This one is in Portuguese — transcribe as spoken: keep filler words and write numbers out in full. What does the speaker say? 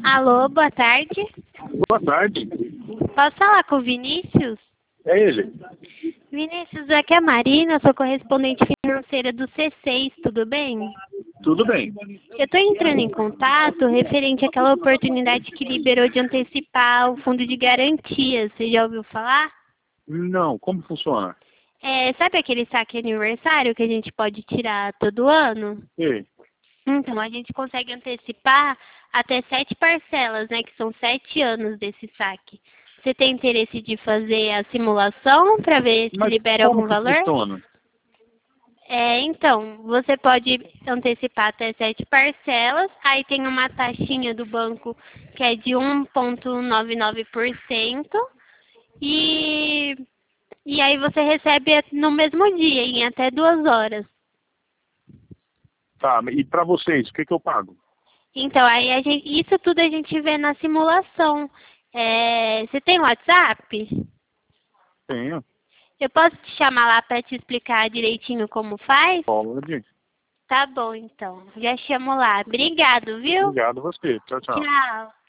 Alô, boa tarde. Boa tarde. Posso falar com o Vinícius? É ele. Vinícius, aqui é a Marina, eu sou correspondente financeira do C seis, tudo bem? Tudo bem. Eu estou entrando em contato referente àquela oportunidade que liberou de antecipar o fundo de garantia. Você já ouviu falar? Não, como funciona? É, sabe aquele saque aniversário que a gente pode tirar todo ano? Ei, Então, a gente consegue antecipar até sete parcelas, né? Que são sete anos desse saque. Você tem interesse de fazer a simulação para ver se mas libera como algum que valor? funciona? É, então, você pode antecipar até sete parcelas, aí tem uma taxinha do banco que é de um vírgula noventa e nove por cento e, e aí você recebe no mesmo dia, em até duas horas. Tá, e pra vocês, o que que eu pago? Então, aí a gente, isso tudo a gente vê na simulação. É, você tem WhatsApp? Tenho. Eu posso te chamar lá para te explicar direitinho como faz? Pode. Tá bom, então. Já chamo lá. Obrigado, viu? Obrigado a você. Tchau, tchau. Tchau.